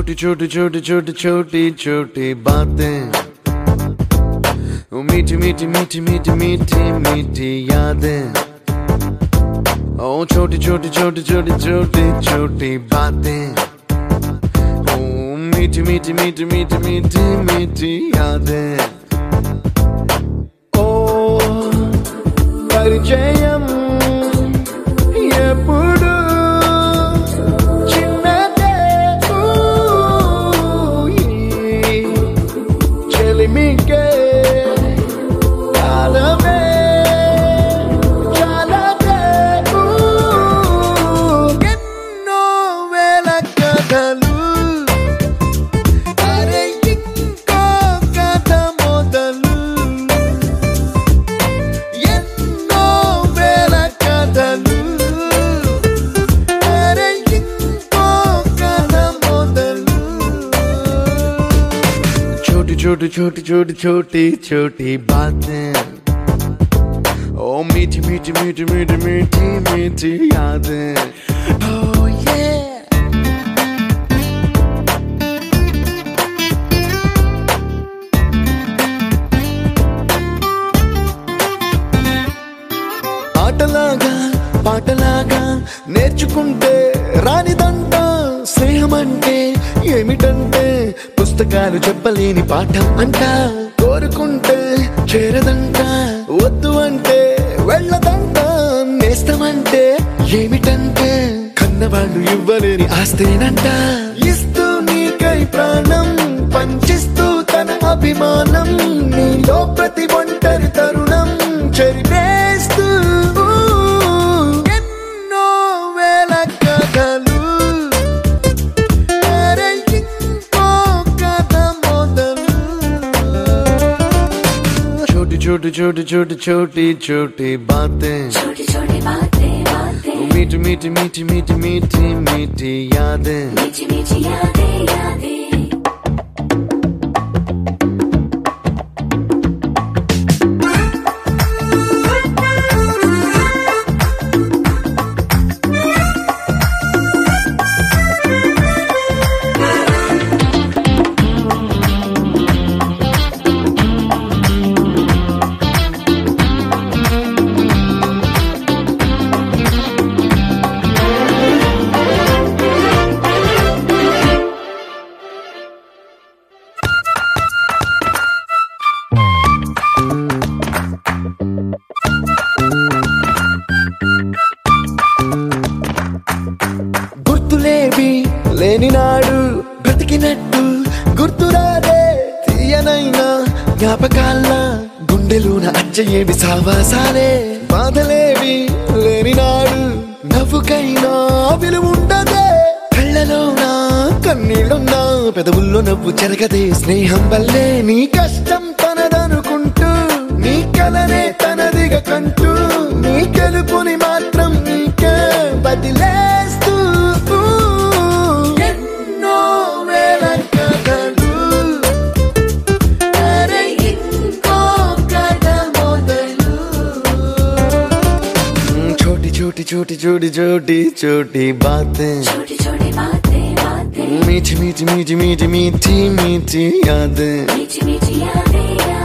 छोटी छोटी छोटी छोटी छोटी छोटी बातें, वो मीठी मीठी मीठी मीठी मीठी मीठी यादें। ओ छोटी छोटी छोटी छोटी छोटी छोटी बातें, ओ मीठी मीठी मीठी मीठी मीठी मीठी यादें। ओ परिचयम ఎప్పుడు చిన్నదే చెలిమికే కాలమే చాలదే ఎన్నో వేల కథలు అరే ఇంకో కథ మొదలు ఎన్నో వేల కథలు छोटी छोटी छोटी छोटी छोटी बातें, ओ मीठी मीठी मीठी मीठी मीठी मीठी यादें। Oh yeah। ఆటలాగా పాటలాగా నేర్చుకుంటే రానిదంట స్నేహం అంటే ఏమిటంటే పుస్తకాలు చెప్పలేని పాఠం అంట, కోరుకుంటే చేరదంట, వద్దు అంటే వెళ్ళదంట, నేస్తమంటే ఏమిటంటే కన్నవాళ్ళు ఇవ్వలేని ఆస్తేనంట, ఇస్తూ నీకై ప్రాణం పంచిస్తూ తన అభిమానం, నీలో ప్రతి ఒంటరి తరుణం చెరిపేస్తూ ఎన్నో వేల కథలు छोटी छोटी छोटी छोटी छोटी बातें, छोटी छोटी बातें बातें, मीठी मीठी मीठी मीठी मीठी मीठी यादें, मीठी मीठी यादें यादें। గుర్తులేవి లేని నాడు బ్రతికినట్టు గుర్తురాదే తీయనైనా జ్ఞాపకాల్లా గుండెలోన అచ్చయేవి సావాసాలే, బాధలేవి లేని నాడు నవ్వుకైనా విలువుండదే, కళ్ళలోనా కన్నీళ్ళున్నా పెదవుల్లో నవ్వు చెరగదే, స్నేహం వల్లే నీ కష్టం తనదనుకుంటూ నీ కలనే తనదిగా కంటూ నీ గెలుపుని మాత్రం నీకే బదిలేస్తూ ఎన్నో వేల కథలు అరే ఇంకో కథ మొదలు छोटी छोटी छोटी छोटी छोटी छोटी बातें, छोटी छोटी बातें बातें, मीठी मीठी मीठी मीठी मीठी मीठी यादें, मीठी मीठी यादें यादें।